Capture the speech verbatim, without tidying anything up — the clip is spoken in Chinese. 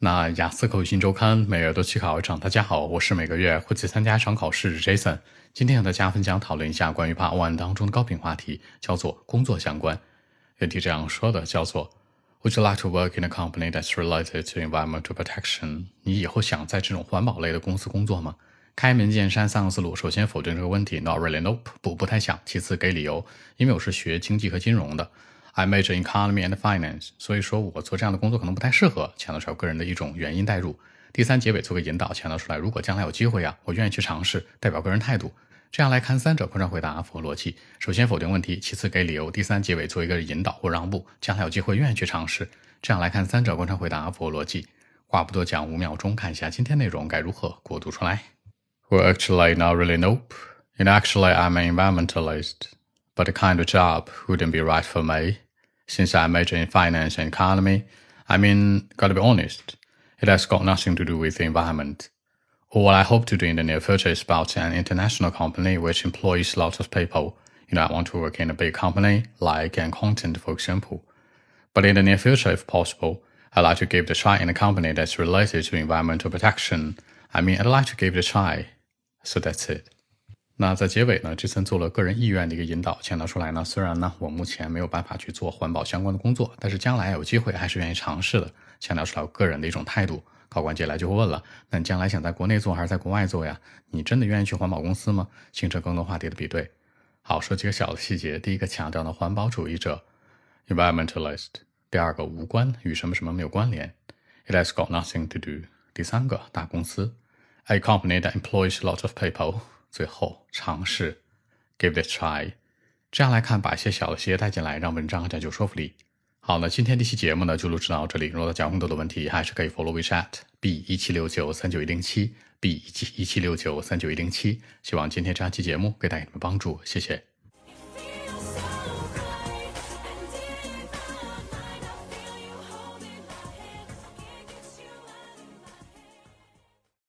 那雅思口语新周刊每月都去考一场，大家好，我是每个月会去参加一场考试 Jason。今天和大家分享讨论一下关于 Part One 当中的高频话题，叫做工作相关。原题这样说的，叫做 Would you like to work in a company that's related to environmental protection？ 你以后想在这种环保类的公司工作吗？开门见山三个思路，首先否定这个问题 Not really, nope， 不不太想。其次给理由，因为我是学经济和金融的I major in economy and finance， 所以说我做这样的工作可能不太适合，强调出来个人的一种原因代入。第三结尾做个引导，强调出来如果将来有机会啊，我愿意去尝试，代表个人态度。这样来看三者贯穿回答符合逻辑。首先否定问题，其次给理由，第三结尾做一个引导或让步，将来有机会愿意去尝试。这样来看三者贯穿回答符合逻辑。话不多讲，五秒钟看一下今天内容该如何过渡出来。Well, actually, not really, nope. And actually, I'm an environmentalist, but the kind of job wouldn't be right for me.Since I major in finance and economy, I mean, gotta be honest, it has got nothing to do with the environment. What I hope to do in the near future is about an international company which employs lots of people. You know, I want to work in a big company, like an accountant, for example. But in the near future, if possible, I'd like to give it a try in a company that's related to environmental protection. I mean, I'd like to give it a try. So that's it.那在结尾呢，这次做了个人意愿的一个引导，强调出来呢，虽然呢我目前没有办法去做环保相关的工作，但是将来有机会还是愿意尝试的，强调出来我个人的一种态度。考官接下来就会问了，那你将来想在国内做还是在国外做呀？你真的愿意去环保公司吗？形成更多话题的比对。好，说几个小的细节，第一个强调呢环保主义者 environmentalist， 第二个无关，与什么什么没有关联 it has got nothing to do， 第三个大公司 a company that employs lots of people，最后尝试 give it a try。 这样来看，把一些小的细节带进来，让文章更加有说服力。好，那今天这期节目呢就录制到这里，如果大家有更多的问题还是可以 follow WeChat B 一七六九三九一零七 B 一七六九三九一零七。希望今天这样期节目给大家们帮助，谢谢。